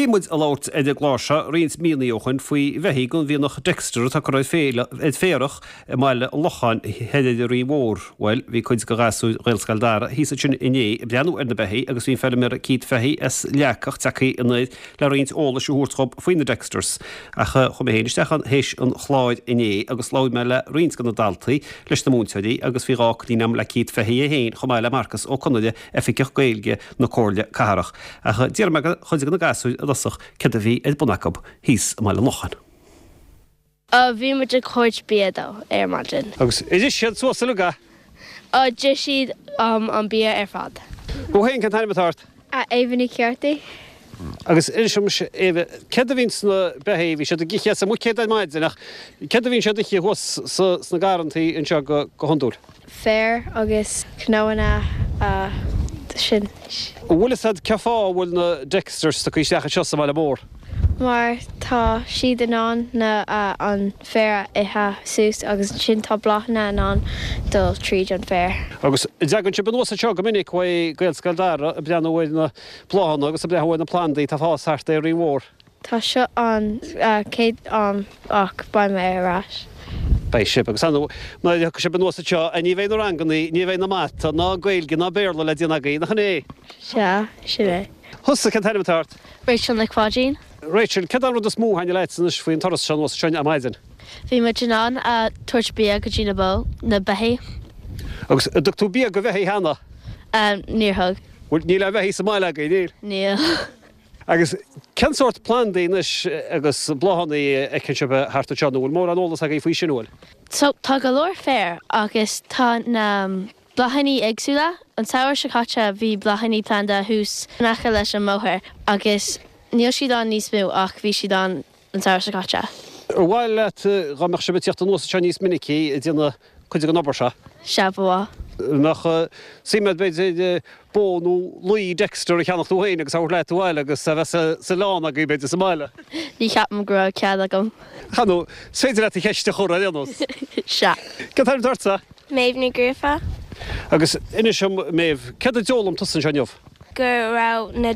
Bímuid a lát ag gláise rins mííochan faoi bheithí gon bhí nach Dexter tá choráid féireach meile lochan heidir í mór bhil hí chuid go gasú réilscaildára hí sin iné breanú ar na bethí agus bhín fel mar cíd fehí as leacach techaí inid le rins óla siúrtchop faoin na Dexters a chum héinistechan hééis an chláid iné agus láid me le rins gan na daltaí leis na múnsaí agus bhí rách dínam le cíd fehí a héin chomáile Marcus ó chuide efficech gailge na cóirle carach a díar me chuid gan na gasú dasach ced a bhí ag bunacab hís meile lochan. Bhí mu de chuirt bíadó ar margin. Agus idir siad suasa luga? De siad an bí ar fad. Ó héin can taimimetáirt? Éhanna ceartaí. Agus isom éh ced a bhín na behéhí se a giché sa mú céad maidach ced a bhín se ichi hos sna garantaí an seo go honúil. Fair agus cnána sin. Bhfuil sad ceá bhfuil na Dexters tá isteach seo sa meile mór. Mar tá siad an na an fér ithe sús agus sin tá blachna an do tríd an fér. Agus deagann si benúsa seo go minic chuid gailscaildára a breanna bhfuil na pláán agus a bhfuil na plandaí tá fásáirta ar mór. Tá seo an céad ach ba mé arás. Bei sib agus anú sé benúsa seo a ní bhéh ranganí ní bhéh na mata ná gailge ná béla le díana gaí nach chané. Si bheith. Thusa can taimimetáirt? Rachel na Quadrín. Rachel, cad an rud a smú haine leitsanis faoin toras sean was seine a maidin? Bhí mu an a tuairt bí go dtína bó na behé. Agus tú bí go bheithí hena? Níorthug. Bhfuil ní le bheithí sa máile go díl? Níl. Agus cen sort plan daois agus blahannaí ag se hartta teanú bhfuil mór an ólas a faoi sinúil? So tá go leir fér agus tá na blahanní agsúla an saoir se chatte bhí blahanní planda hús nacha leis an móthir agus níl siad an níos mú ach bhí siad an saoir se chatte. Bhil le raach se betíocht an nósa níos minicí i dtíanana chuide an obair se? Se bhá. Nach siimiid beid bónú Louis Dexter cheannach tú héine agus áir leit bhile agus sa bheith sa lána go beidir sa máile. Ní ceapam gro cead agam. Chanú féidir le cheiste chóra déanús. Se. Can taim dúirta? Méh na gréfa? Agus ina sem méh cad a deolalam tusan seanmh? Gur rá na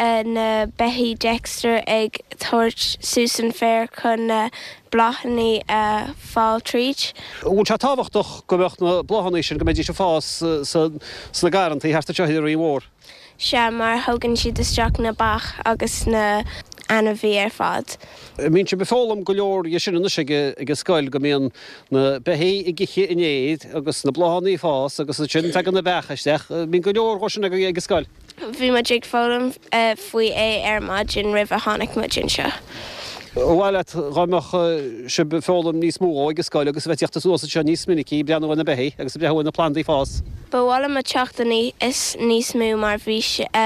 behí Dexter ag thuirt Susan Fair chun na blachanní fáil tríd. Bhúil se táhachtach go bheith na blahannaí sin go méidir se fás sna garantaí hartta tehidir í mór. Se mar thugann siad isteach na bach agus na ana bhí ar fad. Mín se befálam go leor i sin ag scoil go míon na behí i giche inéad agus na blahannaí fás agus sin te an na bechaisteach, mín go leor sin ag scoil. Bhí ma ag fólam faoi ar margin rih a tháinig margin seo. Bhile raimach se befálam níos mó agus scoil agus bheitteachta súsa se níos minicí breanúin na behí agus brehain na plandaí fás. Bhla ma teachtaí is níos mú mar bhí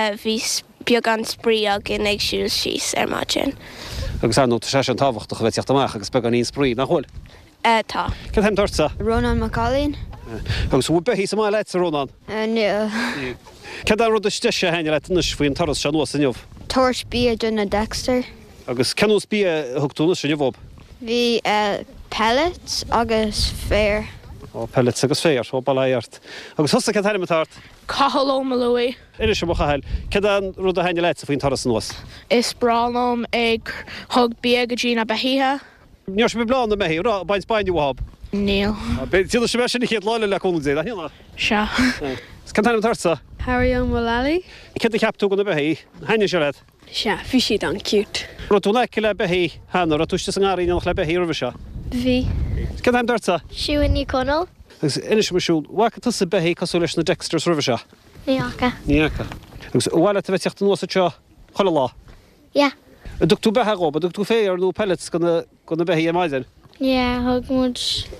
beag an sprí agin ag siúil síos ar margin. Agus anú sé an táhachtach bheitteachtamach agus be an níos sprí nachhfuil? Tá. Can taim dúirta? Ronan McCallin. Agus bhú behí sa má leit sa Ronan? Níl. Cad an rud a stiise haine le tunis faoin toras se nuas inniuh? Tuairt bí na Dexter. Agus cenús bí thugtúna sin bhób? Bhí pellets agus fér. Ó pellets agus féir ó bailart. Agus thusa can taimimetáirt? Cahalóm Louis. Idir sem chail, cad an rud a haine leit sa faoin toras nuas? Is brálóm ag thug bí go dtína behíthe? Níor sem blán na méhí rá baint bainú wahab. Níl. Tí se me sin chéad láile le chuna dé hína. Se. Can taimimetáirta? Harry an Mullally. Cad a cheaptú go na behí, haine se leid? Se, fi siad an cute. Ro tú neice le behí hena a tuiste san áí nach le behí roih se? Bhí. Can taim dúirta? Siúin ní conal? Agus ina sem siúil, bhacha tu sa behí cosú leis na Dexters roih se? Níacha. Níacha. Agus bhile a bheitteachta nuasa seo chola lá? Ja. Dúg tú bethe rob, dúg tú féar nó pellets go na behí a maidin? Ja, thug mud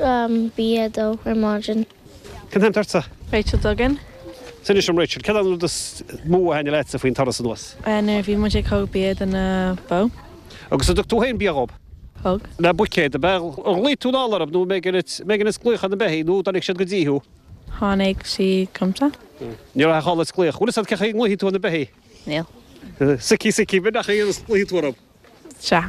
bíadó ar margin. Can taim dúirta? Rachel Duggan. Sinne sem Rachel, cad an rud mú haine leit sa faoin toras nuas? Bhí mu ag thug bíad an bó. Agus dúg tú héin bí rob? Thug. Le bucéad a bell lí tú nálarab nó mégan is gluúcha na behí nó danig siad go ddíú? Tháinig sí cumta? Níor a chála gluoch. Bhfuil cecha ngluhí tú na behí? Níl. Sicí be nach ngluhí túrab. Se.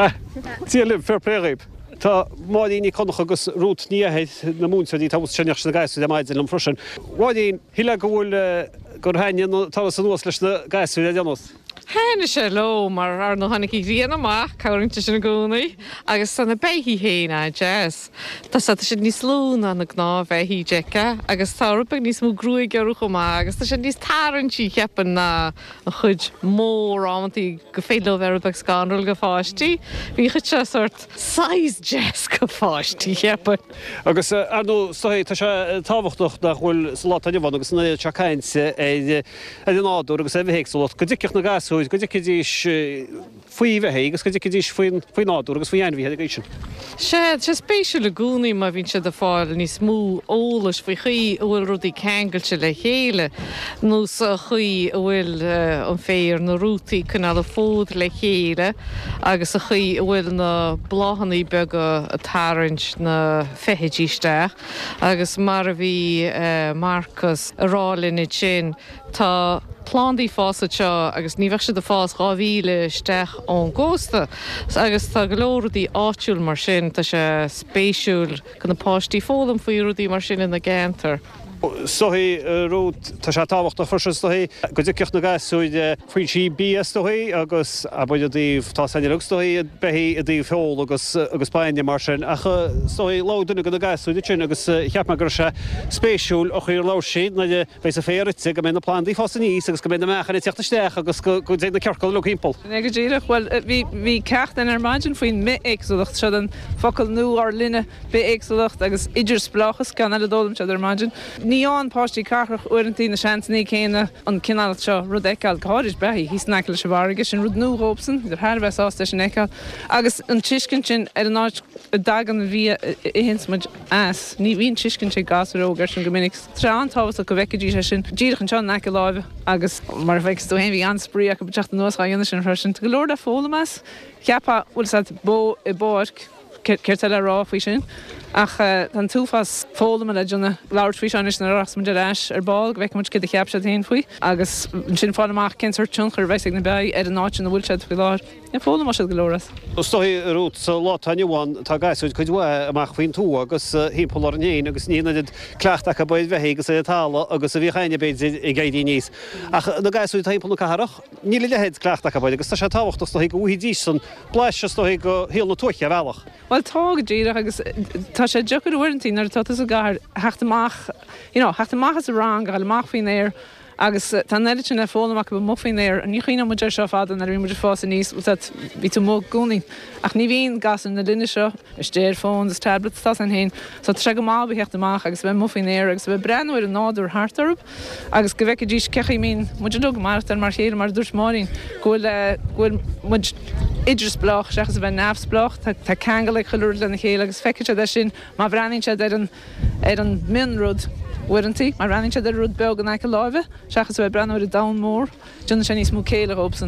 Tí lim fair play. Tá máíní conach agus rút níhéid na múnsa í tá sinneach na gaiú de maidid an frosin. Bháín hiile go bhfuil gur haine tá san nuas leis na gaiú déanos. Hána sé lo mar ar nó hanig rian amach cáirinta sin na gúnaí agus sanna béhí héna jazz. Tá sa sin níos lúna na gná bheithí jeca agus tápa níos mú grúig gearú má agus tá sin níos tarintí cheapan na a chud mór amtí go féile bherbeh scanúil go fáistí. Bhí chud se sort size jazz go fáistí cheapan. Agus nó tá se táhachtach nach bhfuil látainine bhán agus na teáinse é náú agus bhéicsú go dicech na gasúid go dicdíis faoi bheitthe agus go dicdíis faoin náú agus faoinhí sin. sé spéisiú le gúnaí má bhín se de fáil níos mú ólas faoi chuí bhfuil rudí cengailte le chéile nó sa chuí bhfuil an féir na rútaí chuna le fód le chéile agus a chuí bhfuil na blahannaí bega a tarint na feithidíisteach agus mar a bhí Marcus arálinn sin tá plándaí fása seo agus ní bheith de fás gáhíle steach ón ggósta agus tá golóradí áitiúil mar sin tá sé spéisiúil go na páistí fólam faoi rudí mar sin in na gentar. Sohí rút tá sé táhachtach fursaí go dicech na gasúide faoin si bíastóí agus a buid a díomh tá sanirugtóí behí a díomh feol agus Spáine mar sin a soí láúna go na gasúide sin agus cheapma gur se spéisiúil ó chuir lá siad na bheits a féirite go mé na plándaí fása níos agus go mé na mechan teachtasteach agus go dé na cearcail le chimpel. Nig ddíireach bhfuil bhí cecht an armaidin faoin mé éagsúlacht se an focail nó ar linne be éagsúlacht agus idir splachas gan le dólam se armaidin. Ní an páistí carchach uintí na seantaí chéine an cinál seo rud eáil cáidir brehí hí snail se bhargus sin rud nórópsan gur thbheith ásta sin eáil agus an tiiscin sin ar an áit dagan bhí ihinsmuid as ní bhíon tiiscin sé gasrógur sin gomininic trántáhas a go bheicidí sé sin díirchan seo neice láimh agus mar bheith tú hé bhí ansprí a go teach an nuas chaanana sin freisin go leir a fólamas ceappa bhfuil sa bó i báirc ceirt le rá faoi sin ach an túfas fólam le duna láirtrí seis na rasmuid aéis ar báil go bheith muid go cheap se héon faoi agus sin fálamach cinir tunchar bheith na be ar an áit na bhfuil se faoi láir. I fólam se go leras. Stohí rút sa látainehhain tá gaiúid chuid bh amach faoin tú agus hípólar an agus níana cleachach a buid bheith agus tála agus a bhí chaine béid i gaiidí níos. Ach na gaiúid hípolú carach, ní le lehéad cleachach a buid agus tá sé táhachtach stohí go uhí dí san bleis stohí go híal na tuaiche bhealach. Well tá go ddíireach agus tá sé degur uintí nar tá a gar heachtamach as a rang gal amach faoin éir agus tá neidir sin fólamach go mofin éir a ní chuoine muidir seo fadan ar muidir fása níos ví tú mó gúnaí ach ní bhíon gas in na duine seo is déir fón is tablet tá an héin so tre go má bhí heachtamach agus bheith mofin éir agus bheith brenúir an náidir hartarb agus go bheice ddís cechaí mín muidir do mar mar chéir mar dúirt máín ghfuil muid idirsblach seachas bheith nefsblach tá cheangaigh choúir lena chéile agus feice de sin má bhreanín se ar an minrúd Warranty, mar ranning se der rud beg an eice láimhe, seachas bheith brenn a damór, dúna sé níos mú céile ópsan.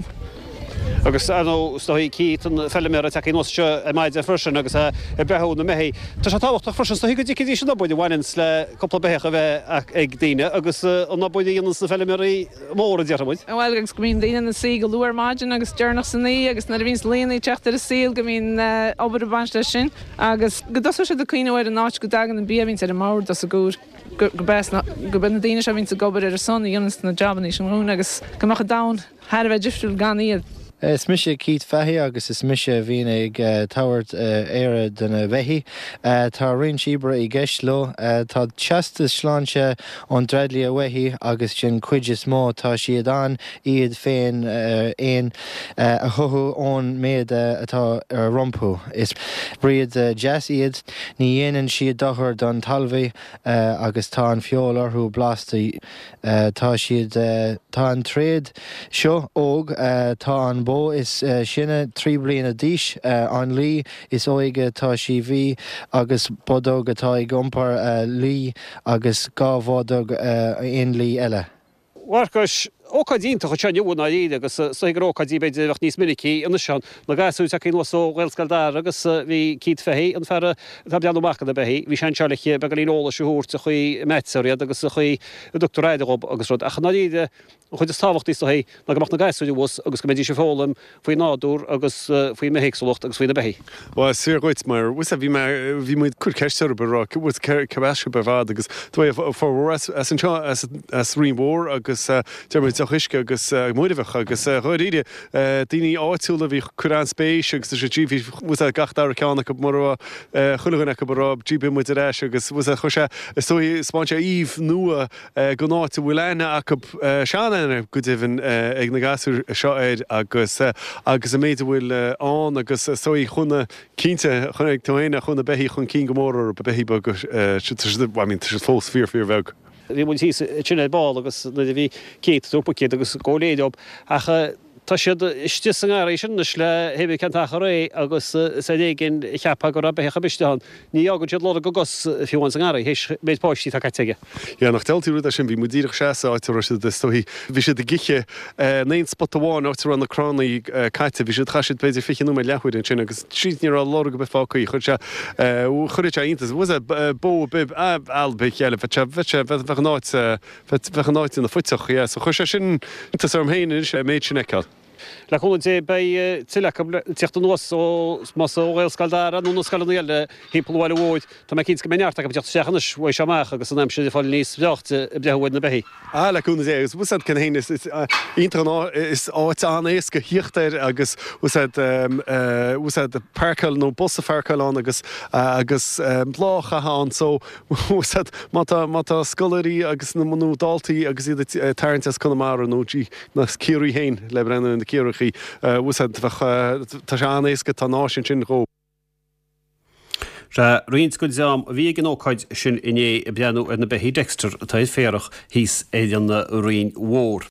Agus stohí cí an fellimé a take nóiste a maidid a frisin agus brethú na méhé. Tá sé táhachtach frisin so go dtí sin nabuid bhhains le coppla becha bheith ag daine agus an nabuid íon sa felliméí mór dearmuid. Bhil agus go mín daine na sí go luair maidin agus dearnach san ní agus na bhíns léanaí teachtar a síl go mín obair a bhaint sin agus go dosa sé do cuioineir an náit go dagan an bíhín ar an mór dos a gúr. Go ben na daine se vín a gobar ar a son íonas na jabaní sin rún agus goach a da Har bheith difriúil gan iad. Is mis sé cíd fehí agus is mis sé bhín ag táhairt éire duna bheithí. Tá rion sibre i gceist lo, tá teasta sláinte an dreidlí a bheithí agus sin cuid is mó tá siad an iad féin éon a thuthú ón méad atá ar rompú. Is bríad jazz iad ní dhéanann siad dothar don talmhaí agus tá an feol orthú blasta tá siad tá an tréad seo óg tá an bó is sinne 3 bliana díis an lí is óige tá si bhí agus bodóg atá ag gompar lí agus gábhádóg in lí eile. Warcas ócadínta chu teúna íad agus rócadí beidir níos minicí ina seán na gasú a cin so bhilscaldar agus bhí cíd fehí an fer tá beanúach a behí, hí sean tealaché be íóla siúirt a chuí metsaíad agus a chuí doctoráideób agus rud a chaíide chuid is táhacht is hé na goach na gasúús agus go méidir se fólam faoi náú agus faoi mehéicsúlacht agus faoine behí. Well siirgoit mar bhí bhí muid chur ceiste berá bhfu cebeisce behád agus tú fór as rimór agus deirmuid fuiteach isce agus muideh agus roiide daoine áitiúla bhí churán spéis agus sé ddíhí mu gachtar ceánna go mar chulaganna go barráb ddíbe mu éis agus mu chuise sóí spáinte íomh nua go náte bhfuilena a go seanna go dtíhann ag na gasú seoid agus a méid bhfuil an agus sóí chuna cínte chuna ag tuhéine chuna behí chun cí gomór be behí fós fír bheh. Bhí mu tí sinna ball agus na bhí céit trúpacéad agus ggóléideob acha tá siad istí san éis sin le hebh cantacha ré agus sé gin cheappa go rabbe chabisteán. Ní agad siad lá go gus fiúhain san ára hééis méid páistí tá caiiteige. Ja nach teltíú a sin bhí mudíach sé áitir stohí bhí sé de giche néon spotháin átar an naránaí caiite bhí sé chaisiid beidir fichinú me lehuiid an sin agus tríníar á lá go beácaí chuir se chuir se intas was bó bib albe cheile bhenáid in na fuiteach so chuir se sin intas arm héine sé méid sin eáil. Le chun sé bei tíocht nuas ó mas óil scaldara nó scalile hípáile bhid, Tá me cín go meart a techt sechanas bhid seach agus an si fáil níos bheocht behhaid na behí. Leúna é agus bus cin héine intraná is áit an ééis go hiochttair agus percail nó bosa fercailán agus blácha há so mátá scolarí agus na manú daltaí agus iad tarntas chunamara nótí na cíúí héin le brenne in de cíúchaí tá se anéis go tá náisisin sin ró. Ra rions go deam bhí an ócaid sin iné breanú ar na behí Dexter atá féarach híos éidir na rion mhór.